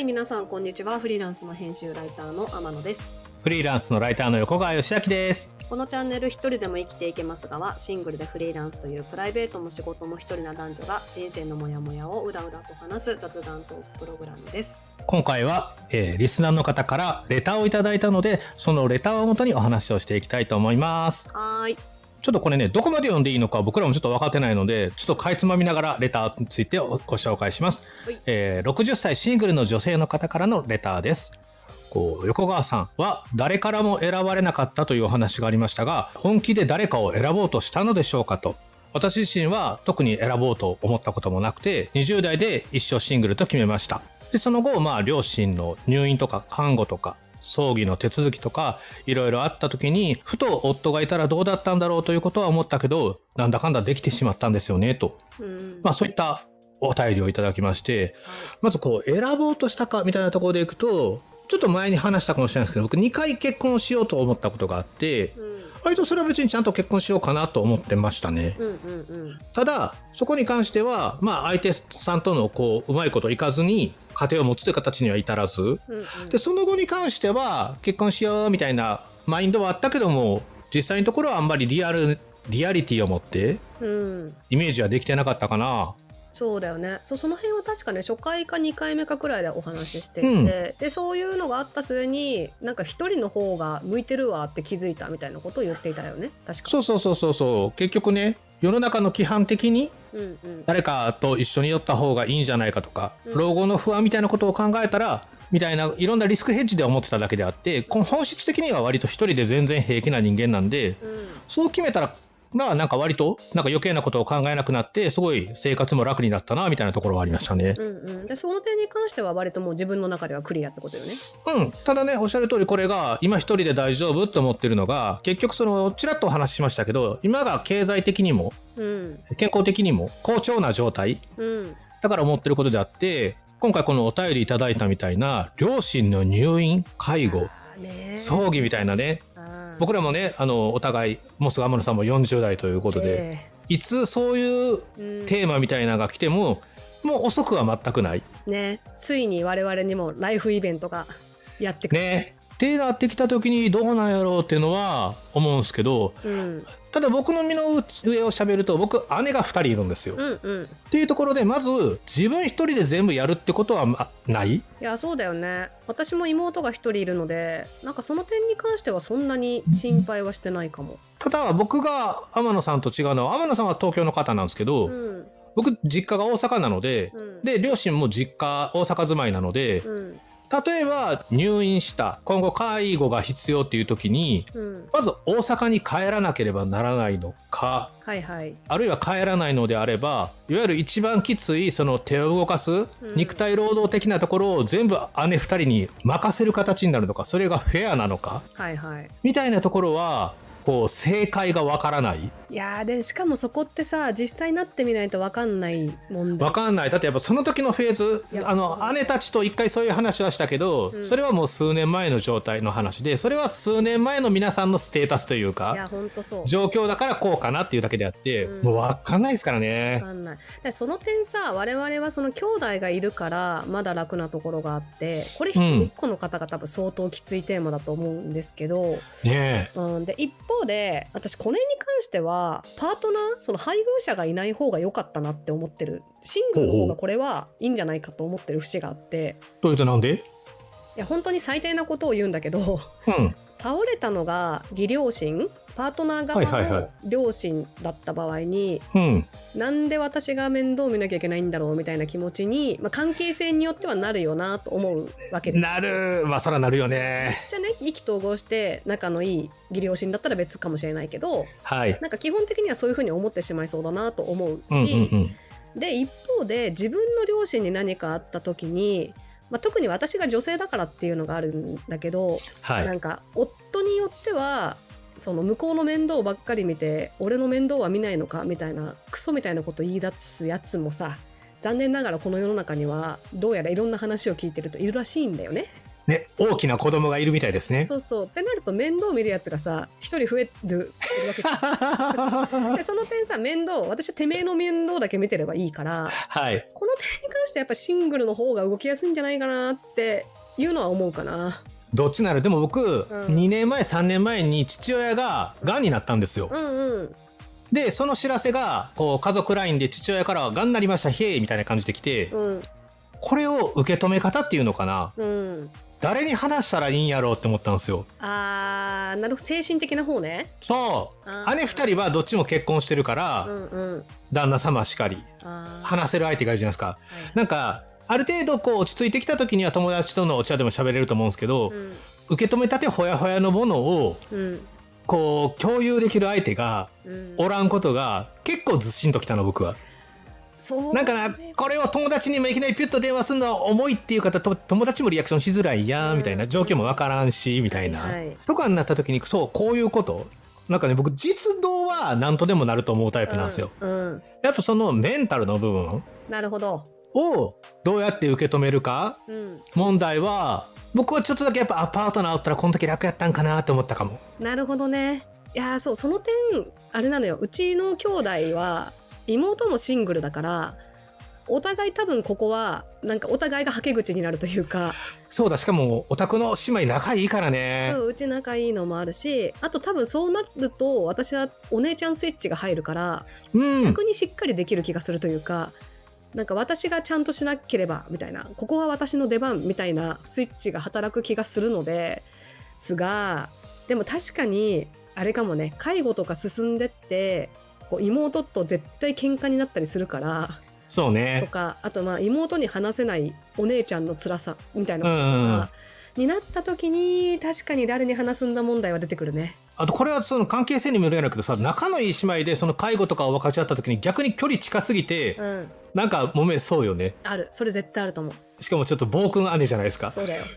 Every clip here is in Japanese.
皆さんこんにちは。フリーランスの編集ライターの天野です。 フリーランスのライターの横川義明です。 このチャンネル一人でも生きていけますがは、シングルでフリーランスというプライベートも仕事も一人な男女が人生のモヤモヤをうだうだと話す雑談トークプログラムです。 今回は、リスナーの方からレターをいただいたので、そのレターをもとにお話をしていきたいと思います。 はい。 ちょっとこれね、どこまで読んでいいのか僕らもちょっと分かってないので、ちょっとかいつまみながらレターについてご紹介します。 はい。 60歳シングルの女性の方からのレターです。横川さんは誰からも選ばれなかったというお話がありましたが、本気で誰かを選ぼうとしたのでしょうかと。私自身は特に選ぼうと思ったこともなくて、20代で一生シングルと決めました。で、その後、両親の入院とか看護とか、葬儀の手続きとかいろいろあった時に、ふと夫がいたらどうだったんだろうということは思ったけど、なんだかんだできてしまったんですよねと、そういったお便りをいただきまして、まず選ぼうとしたかみたいなところでいくと、ちょっと前に話したかもしれないですけど、僕2回結婚しようと思ったことがあって、割とそれは別にちゃんと結婚しようかなと思ってましたね。ただそこに関しては相手さんとのうまいこといかずに家庭を持つという形には至らず、でその後に関しては結婚しようみたいなマインドはあったけども、実際のところはあんまりリアリティを持ってイメージはできてなかったかな。 そうだよね。その辺は確かね、初回か2回目かくらいでお話ししていて、でそういうのがあった末になんか一人の方が向いてるわって気づいたみたいなことを言っていたよね。確か。 そう結局ね、世の中の規範的に誰かと一緒に寄った方がいいんじゃないかとか、老後の不安みたいなことを考えたらみたいないろんなリスクヘッジで思ってただけであって、本質的には割と一人で全然平気な人間なんで、そう決めたらなんか割と余計なことを考えなくなって、すごい生活も楽になったなみたいなところはありましたね。 でその点に関しては割ともう自分の中ではクリアってことよね。 ただね、おっしゃる通りこれが今一人で大丈夫って思ってるのが、結局ちらっとお話ししましたけど、今が経済的にも、健康的にも好調な状態、だから思ってることであって、今回このお便りいただいたみたいな両親の入院介護、葬儀みたいなね、僕らもね、お互いもうすぐ天野さんも40代ということで、いつそういうテーマみたいなのが来ても、もう遅くは全くないね。ついに我々にもライフイベントがやってくるねってなってきた時にどうなんやろうっていうのは思うんですけど、ただ僕の身の上を喋ると、僕姉が2人いるんですよ、っていうところで、まず自分一人で全部やるってことはない。 いや、そうだよね。私も妹が1人いるので、なんかその点に関してはそんなに心配はしてないかも。 ただ僕が天野さんと違うのは、天野さんは東京の方なんですけど、僕実家が大阪なので、で両親も実家大阪住まいなので、例えば入院した今後介護が必要っていう時に、まず大阪に帰らなければならないのか、あるいは帰らないのであれば、いわゆる一番きついその手を動かす肉体労働的なところを全部姉2人に任せる形になるのか、それがフェアなのか、みたいなところは正解がわからない。 いやでしかもそこってさ、実際になってみないとわかんない問題。 わかんない。だってやっぱその時のフェーズ、姉たちと一回そういう話はしたけど、それはもう数年前の状態の話で、それは数年前の皆さんのステータスというか、 いや本当そう、 状況だからこうかなっていうだけであって、もうわかんないですからね。 わかんない。でその点さ、我々はその兄弟がいるからまだ楽なところがあって、これ一個の方が多分相当きついテーマだと思うんですけど、で一方で私これに関してはパートナー、その配偶者がいない方が良かったなって思ってる。シングルの方がこれはいいんじゃないかと思ってる節があって。 どういうとなんで？ いや本当に最低なことを言うんだけど、倒れたのが義両親、パートナー側の両親だった場合に、なんで私が面倒見なきゃいけないんだろうみたいな気持ちに、関係性によってはなるよなと思うわけです。 なる、そらなるよね。 じゃあね、意気投合して仲のいい義両親だったら別かもしれないけど、なんか基本的にはそういうふうに思ってしまいそうだなと思うし、で一方で自分の両親に何かあった時に、特に私が女性だからっていうのがあるんだけど、なんか夫によってはその向こうの面倒ばっかり見て、俺の面倒は見ないのかみたいなクソみたいなこと言い出すやつもさ、残念ながらこの世の中にはどうやらいろんな話を聞いてるといるらしいんだよね。 ね、大きな子供がいるみたいですね。 そうそう。ってなると面倒見るやつがさ、一人増えるわけじゃん。で、その点さ、私はてめえの面倒だけ見てればいいから、 はい。 この点に関してやっぱシングルの方が動きやすいんじゃないかなっていうのは思うかな。 どっちなるでも僕、2年前、3年前に父親が癌になったんですよ。うんうん。で、その知らせが、こう、家族 LINE で父親からは癌になりました、へえみたいな感じで来て、うん、これを受け止め方っていうのかな。うん。誰に話したらいいんやろうって思ったんですよ。 なるほど。精神的な方ね。 そう。姉二人はどっちも結婚してるから、うんうん、旦那様しかり、話せる相手がいるじゃないですか。はい、なんか、ある程度こう落ち着いてきた時には友達とのお茶でも喋れると思うんですけど、うん、受け止めたてほやほやのものを、こう共有できる相手がおらんことが結構ずっしんときたの、僕は。なんかな、これを友達にもいきなりピュッと電話するのは重いっていう方、友達もリアクションしづらいやみたいな、状況もわからんしみたいな、とかになった時に、そうこういうことなんかね、僕実動は何とでもなると思うタイプなんですよ。やっぱそのメンタルの部分、なるほど、をどうやって受け止めるか、問題は僕はちょっとだけやっぱパートナーおったらこの時楽やったんかなって思ったかも。なるほどね。いやそう、その点あれなのよ。うちの兄弟は妹もシングルだから、お互い多分ここはなんかお互いがはけ口になるというか。そうだ、しかもお宅の姉妹仲いいからね。そう、うち仲いいのもあるし、あと多分そうなると私はお姉ちゃんスイッチが入るから、逆にしっかりできる気がするというか、なんか私がちゃんとしなければみたいな、ここは私の出番みたいなスイッチが働く気がするのですが、でも確かにあれかもね、介護とか進んでってこう妹と絶対喧嘩になったりするから、そうね、とか、あとまあ妹に話せないお姉ちゃんの辛さみたいなことが、になった時に確かに誰に話すんだ問題は出てくるね。あとこれはその関係性にもよるやろうけどさ、仲のいい姉妹でその介護とかを分かち合った時に逆に距離近すぎて、なんか揉めそうよね。ある、それ絶対あると思う。しかもちょっと暴君姉じゃないですか。そうだよ。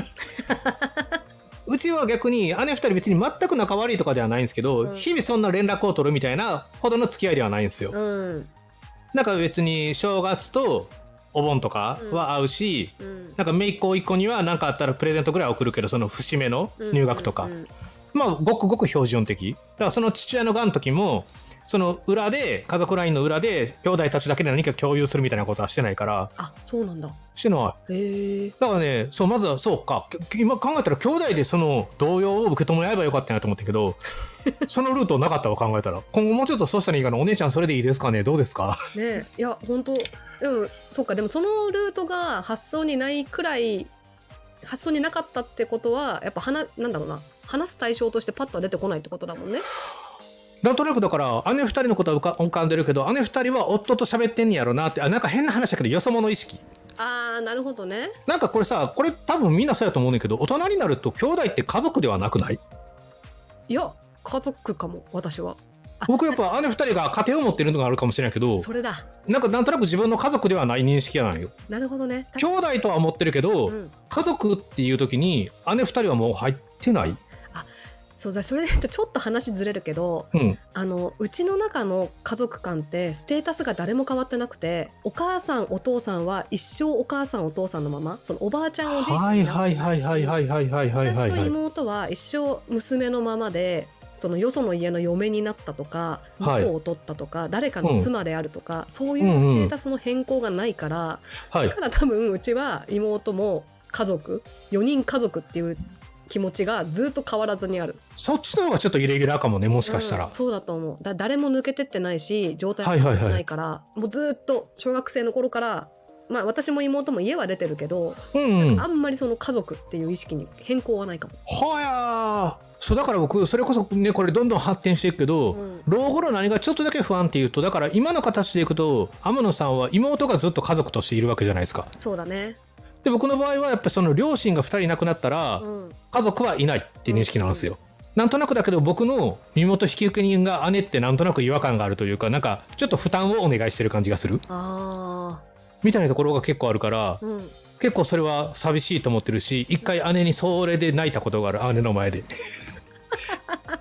うちは逆に姉二人別に全く仲悪いとかではないんですけど、日々そんな連絡を取るみたいなほどの付き合いではないんですよ。なんか別に正月とお盆とかは会うし、なんか姪っ子一個には何かあったらプレゼントぐらい送るけど、その節目の入学とか、まあごくごく標準的だから。その父親のがん時もその裏で、家族 LINE の裏で兄弟たちだけで何か共有するみたいなことはしてないから。あ、そうなんだ。してない。へえ。だからね、そう、まずはそうか、今考えたら兄弟でその動揺を受け止め合えばよかったなと思ったけど、そのルートなかったわ、考えたら。今後もうちょっとそうしたらいいかな。お姉ちゃんそれでいいですかね、どうですかね。いや本当、でもそうか、でもそのルートが発想にないくらい、発想になかったってことはやっぱなんだろうな、話す対象としてパッとは出てこないってことだもんね。なんとなくだから姉二人のことは浮かんでるけど、姉二人は夫と喋ってんねやろなって。なんか変な話だけどよそ者意識。あー、なるほどね。なんかこれさ、これ多分みんなそうやと思うんだけど、大人になると兄弟って家族ではなくない？いや家族かも、私は。僕やっぱ姉二人が家庭を持ってるのがあるかもしれないけど、それだ。なんとなく自分の家族ではない認識なんよ。なるほどね。兄弟とは思ってるけど、家族っていう時に姉二人はもう入ってない。そうだ、それでちょっと話ずれるけど、うちの中の家族間ってステータスが誰も変わってなくて、お母さんお父さんは一生お母さんお父さんのまま、そのおばあちゃんおじいちゃんになって、私と妹は一生娘のままで、そのよその家の嫁になったとか、婿を取ったとか、誰かの妻であるとか、そういうステータスの変更がないから、だから多分うちは妹も家族、4人家族っていう気持ちがずっと変わらずにある。そっちの方がちょっとイレギュラーかもね、もしかしたら。そうだと思う。誰も抜けてってないし、状態もないから、もうずっと小学生の頃から、まあ私も妹も家は出てるけど、あんまりその家族っていう意識に変更はないかも。はやー。そうだから僕それこそね、これどんどん発展していくけど、老後の何がちょっとだけ不安っていうと、だから今の形でいくと天野さんは妹がずっと家族としているわけじゃないですか。そうだね。で僕の場合はやっぱりその両親が2人いなくなったら、家族はいないっていう認識なんですよ。なんとなくだけど僕の身元引受人が姉ってなんとなく違和感があるというか、なんかちょっと負担をお願いしてる感じがするみたいなところが結構あるから、結構それは寂しいと思ってるし、一回姉にそれで泣いたことがある、姉の前で。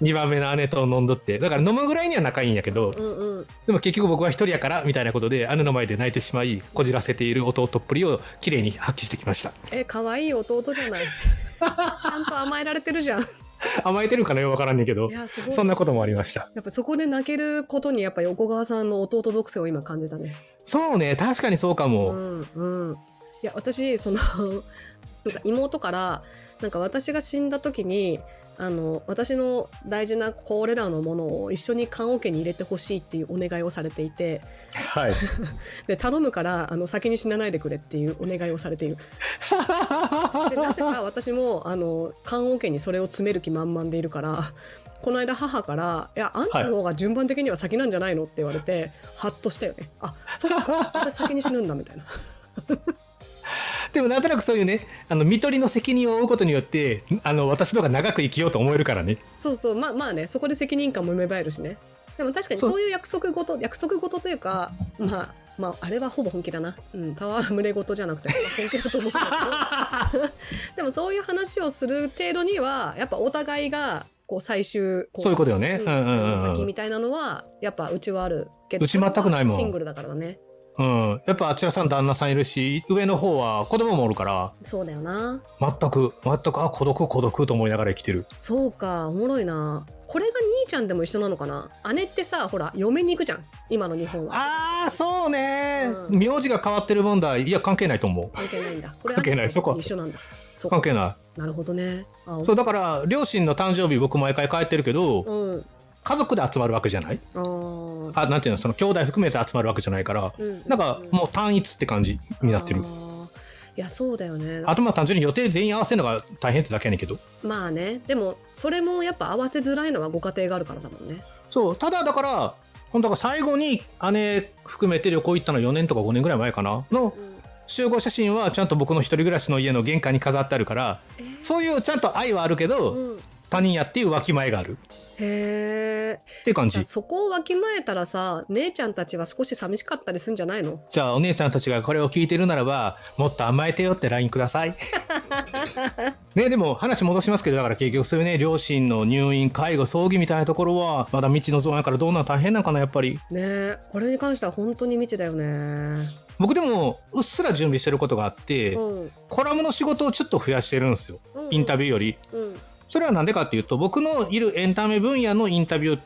2番目の姉と飲んどって、だから飲むぐらいには仲いいんやけど、でも結局僕は一人やからみたいなことで姉の前で泣いてしまい、こじらせている弟っぷりを綺麗に発揮してきました。 可愛い弟じゃない。ちゃんと甘えられてるじゃん。 甘えてるかなよくわからんねんけど、そんなこともありました。 やっぱそこで泣けることにやっぱ横川さんの弟属性を今感じたね。 そうね、確かにそうかも。 いや私なんか妹からなんか私が死んだ時に私の大事なこれらのものを一緒に棺桶に入れてほしいっていうお願いをされていて、 はい、 で頼むから先に死なないでくれっていうお願いをされている。でなぜか私も棺桶にそれを詰める気満々でいるから、この間母から「いやあんたの方が順番的には先なんじゃないの?」って言われて、ハッとしたよね。あ、そっか、私先に死ぬんだみたいな。 でもなんとなくそういうね、看取りの責任を負うことによって私の方が長く生きようと思えるからね。 そうそう、まあね、そこで責任感も芽生えるしね。でも確かにそういう約束事というか、まああれはほぼ本気だな。戯れ事じゃなくて本気だと思うんだけどでもそういう話をする程度にはやっぱお互いがこう最終そういうことよね。 先みたいなのはやっぱうちはあるけど、 うち全くないもん。 シングルだからね。 やっぱあちらさん旦那さんいるし、上の方は子供もおるから。 そうだよな。 全く孤独と思いながら生きてる。 そうか、おもろいな。これが兄ちゃんでも一緒なのかな。姉ってさ、ほら嫁に行くじゃん今の日本は。 ああそうね、名字が変わってる問題、いや関係ないと思う。 関係ないんだ。これ関係ない、そこは一緒なんだ。 関係ない。 なるほどね。 そうだから両親の誕生日僕毎回帰ってるけど、家族で集まるわけじゃない。なんていうの、その兄弟含めて集まるわけじゃないから、なんかもう単一って感じになってる。 いやそうだよね。 あと単純に予定全員合わせるのが大変ってだけやねんけど。 まあね、でもそれもやっぱ合わせづらいのはご家庭があるからだもんね。 そう、ただだから本当は最後に姉含めて旅行行ったの4年とか5年ぐらい前かなの、集合写真はちゃんと僕の一人暮らしの家の玄関に飾ってあるから、そういうちゃんと愛はあるけど、他人やっていうわきまえがある。 へーっていう感じ。 そこをわきまえたらさ、姉ちゃんたちは少し寂しかったりするんじゃないの？ じゃあお姉ちゃんたちがこれを聞いてるならば、もっと甘えてよって LINE ください。ね、でも話戻しますけど、だから結局そういうね、両親の入院、介護、葬儀みたいなところはまだ未知のゾーンやからどうなの大変なのかなやっぱり。 ね、これに関しては本当に未知だよね。 僕でもうっすら準備してることがあって、コラムの仕事をちょっと増やしてるんですよ、インタビューより。それはなんでかっていうと、僕のいるエンタメ分野のインタビューって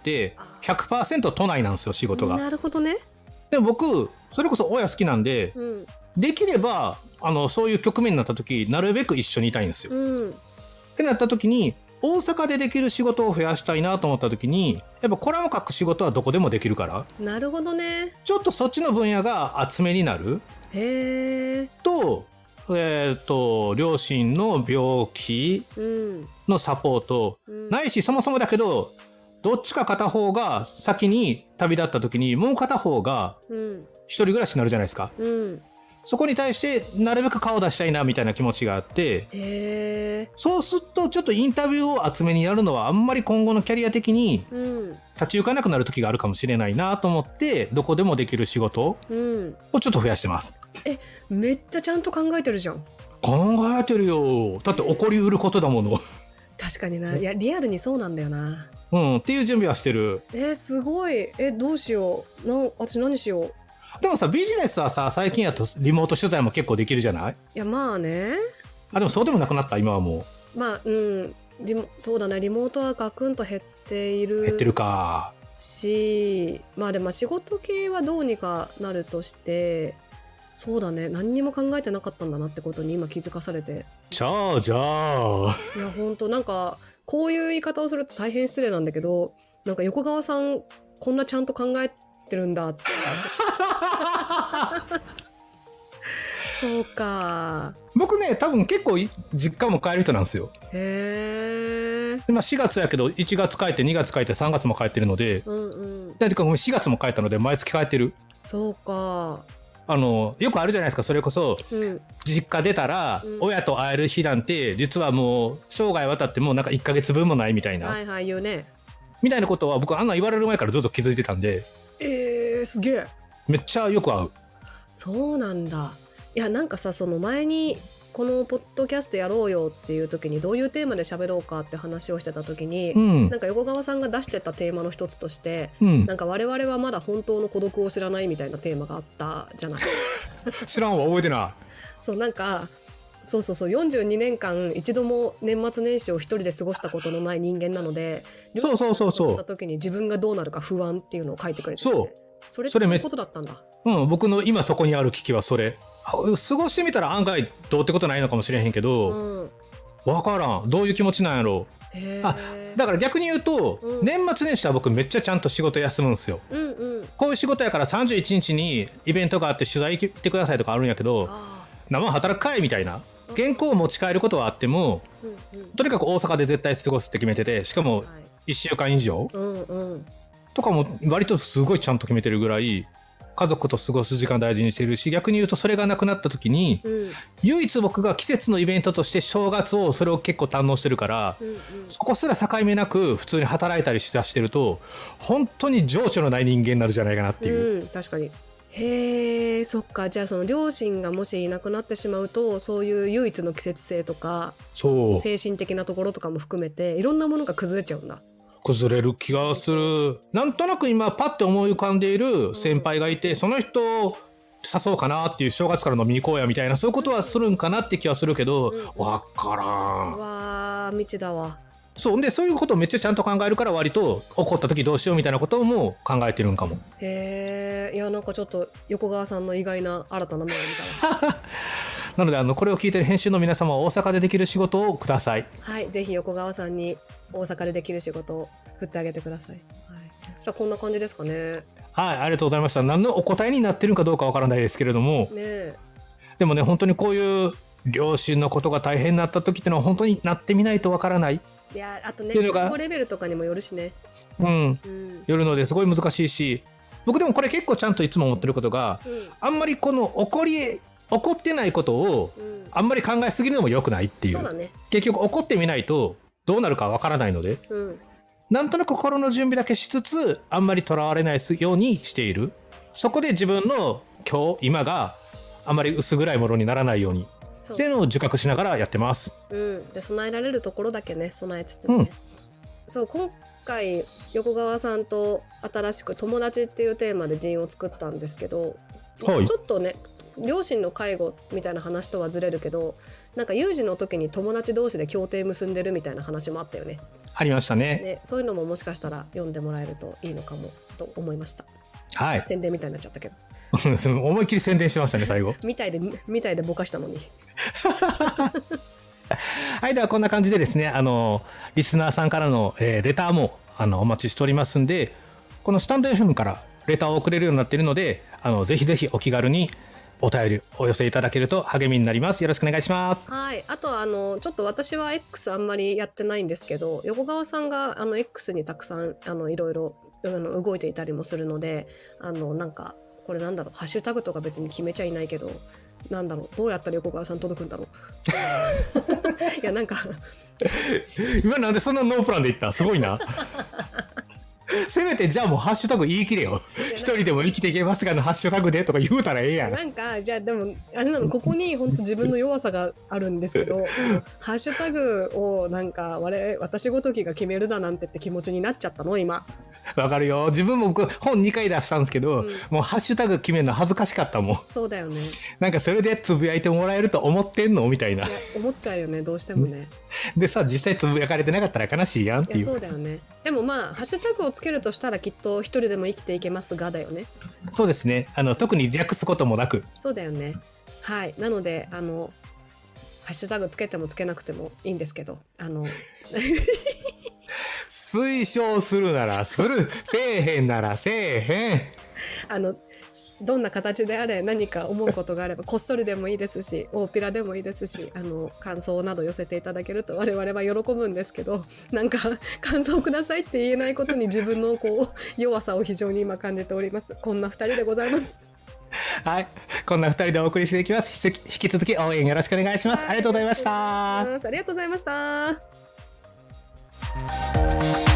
100% 都内なんですよ、仕事が。 なるほどね。 でも僕それこそ親好きなんで、できればそういう局面になった時なるべく一緒にいたいんですよ。ってなった時に大阪でできる仕事を増やしたいなと思った時に、やっぱコラム書く仕事はどこでもできるから。 なるほどね。 ちょっとそっちの分野が厚めになる。と両親の病気のサポート、ないしそもそもだけどどっちか片方が先に旅立った時にもう片方が一人暮らしになるじゃないですか。そこに対してなるべく顔出したいなみたいな気持ちがあって、そうするとちょっとインタビューを厚めにやるのはあんまり今後のキャリア的に立ち行かなくなる時があるかもしれないなと思って、どこでもできる仕事をちょっと増やしてます。 めっちゃちゃんと考えてるじゃん。 考えてるよ。だって起こりうることだもの。 確かにな。いやリアルにそうなんだよな。 っていう準備はしてる。 すごい。どうしよう。私何しよう。 でもさ、ビジネスはさ、最近やとリモート取材も結構できるじゃない？ いやまあね。 でもそうでもなくなった今はもう。まあそうだね、リモートはガクンと減っている。 減ってるか。 し、まあでも仕事系はどうにかなるとして、そうだね、何にも考えてなかったんだなってことに今気づかされて。 じゃあいや本当なんかこういう言い方をすると大変失礼なんだけど、なんか横川さんこんなちゃんと考えてるんだってそうか。僕ね多分結構実家も帰る人なんですよ。今4月やけど1月帰って2月帰って3月も帰ってるので、4月も帰ったので毎月帰ってる。 そうか。 よくあるじゃないですか。それこそ、実家出たら、親と会える日なんて実はもう生涯渡ってもうなんか1ヶ月分もないみたいな、 言うねみたいなことは僕あんな言われる前からずっと気づいてたんで。 すげえ。 めっちゃよく合う。 そうなんだ。いやなんかさ、その前にこのポッドキャストやろうよっていう時にどういうテーマで喋ろうかって話をしてた時に、なんか横川さんが出してたテーマの一つとして、なんか我々はまだ本当の孤独を知らないみたいなテーマがあったじゃない知らんわ、覚えてない。 そう、なんかそう42年間一度も年末年始を一人で過ごしたことのない人間なので、 そうった時に自分がどうなるか不安っていうのを書いてくれて、それっていうことだったんだ。 僕の今そこにある危機はそれ。過ごしてみたら案外どうってことないのかもしれへんけど、分からん、どういう気持ちなんやろう。だから逆に言うと、年末年始は僕めっちゃちゃんと仕事休むんですよ。こういう仕事やから31日にイベントがあって取材行ってくださいとかあるんやけど、生働くかいみたいな。原稿を持ち帰ることはあっても、とにかく大阪で絶対過ごすって決めてて、しかも1週間以上、とかも割とすごいちゃんと決めてるぐらい家族と過ごす時間大事にしてるし、逆に言うとそれがなくなった時に、唯一僕が季節のイベントとして正月をそれを結構堪能してるから、そこすら境目なく普通に働いたりしてると本当に情緒のない人間になるじゃないかなっていう、 確かに。へえ、そっか。じゃあその両親がもしいなくなってしまうと、そういう唯一の季節性とか精神的なところとかも含めていろんなものが崩れちゃうんだ。 崩れる気がする。なんとなく今パッて思い浮かんでいる先輩がいて、その人を誘おうかなっていう、正月から飲みに行こうやみたいな、そういうことはするんかなって気はするけど、わからん。 わー、未知だわ。 そうで、そういうことをめっちゃちゃんと考えるから、割と怒った時どうしようみたいなことも考えてるんかも。 へえ、いや、なんかちょっと横川さんの意外な新たな面を見たわなのでこれを聞いてる編集の皆様は大阪でできる仕事をください。 はい、ぜひ横川さんに大阪でできる仕事を振ってあげてください。はい、じゃあこんな感じですかね。 はい、ありがとうございました。何のお答えになってるかどうかわからないですけれども、でもね、本当にこういう両親のことが大変になった時ってのは本当になってみないとわからない。 いや、あとね、健康レベルとかにもよるしね。 よるのですごい難しいし、僕でもこれ結構ちゃんといつも思ってることが、あんまりこの起こってないことをあんまり考えすぎるのも良くないっていう。 そうだね。 結局起こってみないとどうなるかわからないので、なんとなく心の準備だけしつつ、あんまりとらわれないようにしている。そこで自分の今があんまり薄暗いものにならないようにっていうのを自覚しながらやってます。 で、備えられるところだけね、備えつつね。そう、今回横川さんと新しく友達っていうテーマで陣を作ったんですけど、ちょっとね、両親の介護みたいな話とはずれるけど、なんか有事の時に友達同士で協定結んでるみたいな話もあったよね。 ありましたね。 そういうのももしかしたら読んでもらえるといいのかもと思いました。 はい。 宣伝みたいになっちゃったけど思いっきり宣伝しましたね、最後みたいでぼかしたのにはい、ではこんな感じでですね、リスナーさんからの、レターもお待ちしておりますんで、このスタンド FM からレターを送れるようになっているので、ぜひぜひお気軽にお便りお寄せいただけると励みになります。よろしくお願いします。 はい。あとちょっと私は X あんまりやってないんですけど、横川さんがX にたくさんいろいろ動いていたりもするので、なんかこれなんだろう、ハッシュタグとか別に決めちゃいないけど、なんだろう、どうやったら横川さん届くんだろういや、なんか今なんでそんなノープランで言った？すごいなせめてじゃあもうハッシュタグ言い切れよ。一人でも生きていけますがのハッシュタグでとか言うたらええやん。 なんかじゃあでもあれなの、ここに本当自分の弱さがあるんですけどハッシュタグをなんか私ごときが決めるだなんてって気持ちになっちゃったの今。 わかるよ。自分も本2回出したんですけど、もうハッシュタグ決めるの恥ずかしかったもん。 そうだよね。 なんかそれでつぶやいてもらえると思ってんのみたいな。いや思っちゃうよね、どうしてもね。 でさ、実際つぶやかれてなかったら悲しいやんっていう。 いやそうだよね。でもまあハッシュタグをつけるとしたらきっと一人でも生きていけますがだよね。 そうですね。特に略すこともなく。 そうだよね。はい。なのでハッシュタグつけてもつけなくてもいいんですけど、 推奨するならする、せえへんならせえへん。 どんな形であれ何か思うことがあればこっそりでもいいですし、大っぴらでもいいですし、感想など寄せていただけると我々は喜ぶんですけど、なんか感想くださいって言えないことに自分の弱さを非常に今感じております。こんな2人でございます。 はい、こんな2人でお送りしていきます。引き続き応援よろしくお願いします。ありがとうございました。 ありがとうございました。